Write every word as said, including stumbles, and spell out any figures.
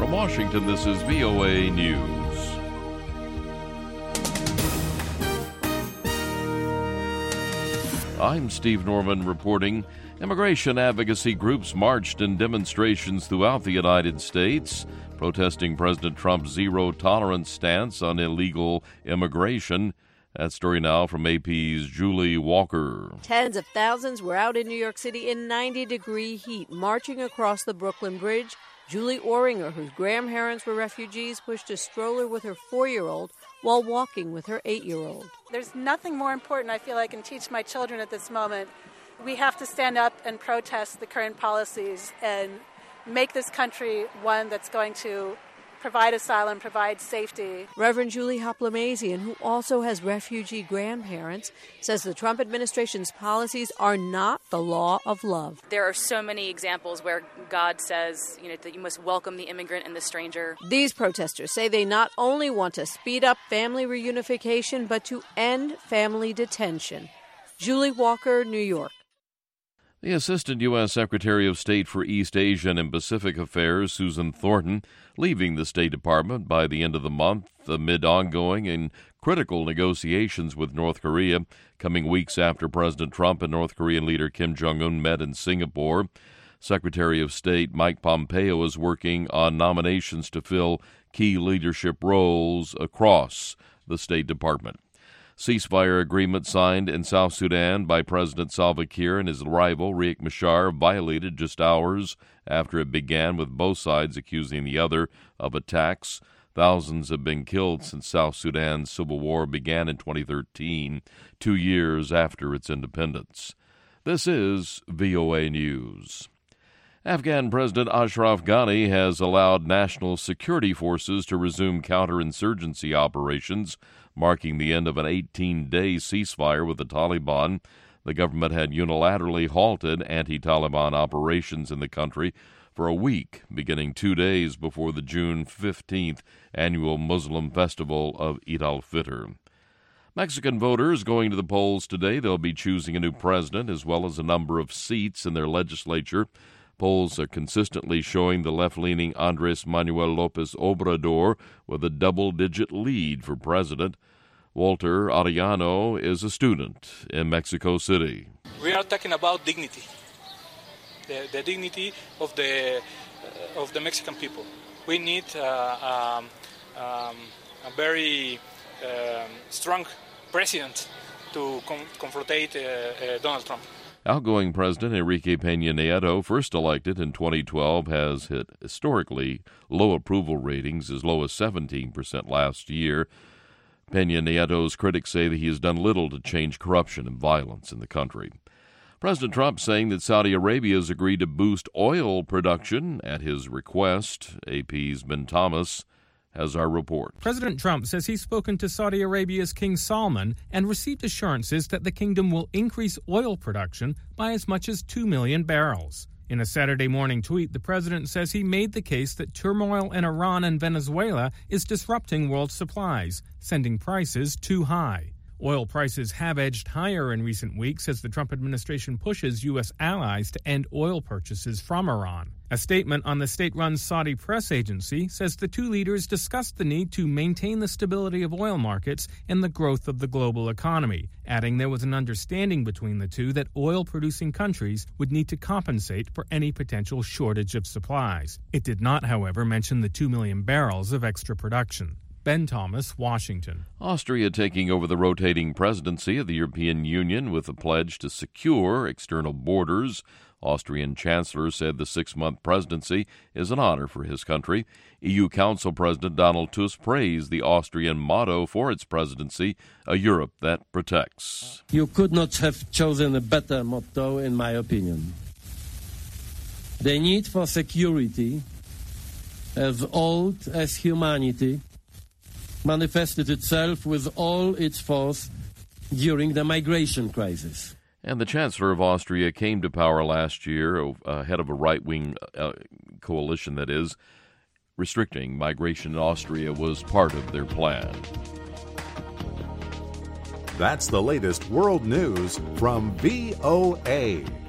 From Washington, this is V O A News. I'm Steve Norman reporting. Immigration advocacy groups marched in demonstrations throughout the United States, protesting President Trump's zero-tolerance stance on illegal immigration. That story now from A P's Julie Walker. Tens of thousands were out in New York City in ninety-degree heat, marching across the Brooklyn Bridge. Julie Oringer, whose grandparents were refugees, pushed a stroller with her four-year-old while walking with her eight-year-old. There's nothing more important, I feel like, I can teach my children at this moment. We have to stand up and protest the current policies and make this country one that's going to provide asylum, provide safety. Reverend Julie Hoplamazian, who also has refugee grandparents, says the Trump administration's policies are not the law of love. There are so many examples where God says, you know, that you must welcome the immigrant and the stranger. These protesters say they not only want to speed up family reunification, but to end family detention. Julie Walker, New York. The Assistant U S Secretary of State for East Asian and Pacific Affairs, Susan Thornton, leaving the State Department by the end of the month amid ongoing and critical negotiations with North Korea, coming weeks after President Trump and North Korean leader Kim Jong-un met in Singapore. Secretary of State Mike Pompeo is working on nominations to fill key leadership roles across the State Department. Ceasefire agreement signed in South Sudan by President Salva Kiir and his rival Riek Machar violated just hours after it began, with both sides accusing the other of attacks. Thousands have been killed since South Sudan's civil war began in twenty thirteen, two years after its independence. This is V O A News. Afghan President Ashraf Ghani has allowed national security forces to resume counterinsurgency operations, marking the end of an eighteen-day ceasefire with the Taliban. The government had unilaterally halted anti-Taliban operations in the country for a week, beginning two days before the June fifteenth annual Muslim festival of Eid al-Fitr. Mexican voters going to the polls today, they'll be choosing a new president as well as a number of seats in their legislature. Polls are consistently showing the left-leaning Andrés Manuel López Obrador with a double-digit lead for president. Walter Arellano is a student in Mexico City. We are talking about dignity, the, the dignity of the uh, of the Mexican people. We need uh, um, um, a very um, strong president to com- confront uh, uh, Donald Trump. Outgoing President Enrique Peña Nieto, first elected in twenty twelve, has hit historically low approval ratings, as low as seventeen percent last year. Peña Nieto's critics say that he has done little to change corruption and violence in the country. President Trump saying that Saudi Arabia has agreed to boost oil production at his request. A P's Ben Thomas has our report. President Trump says he's spoken to Saudi Arabia's King Salman and received assurances that the kingdom will increase oil production by as much as two million barrels. In a Saturday morning tweet, the president says he made the case that turmoil in Iran and Venezuela is disrupting world supplies, sending prices too high. Oil prices have edged higher in recent weeks as the Trump administration pushes U S allies to end oil purchases from Iran. A statement on the state-run Saudi press agency says the two leaders discussed the need to maintain the stability of oil markets and the growth of the global economy, adding there was an understanding between the two that oil-producing countries would need to compensate for any potential shortage of supplies. It did not, however, mention the two million barrels of extra production. Ben Thomas, Washington. Austria taking over the rotating presidency of the European Union with a pledge to secure external borders. Austrian Chancellor said the six-month presidency is an honor for his country. E U Council President Donald Tusk praised the Austrian motto for its presidency, a Europe that protects. You could not have chosen a better motto, in my opinion. The need for security, as old as humanity, manifested itself with all its force during the migration crisis. And the Chancellor of Austria came to power last year uh, head of a right-wing uh, coalition that is restricting migration in Austria was part of their plan. That's the latest world news from V O A.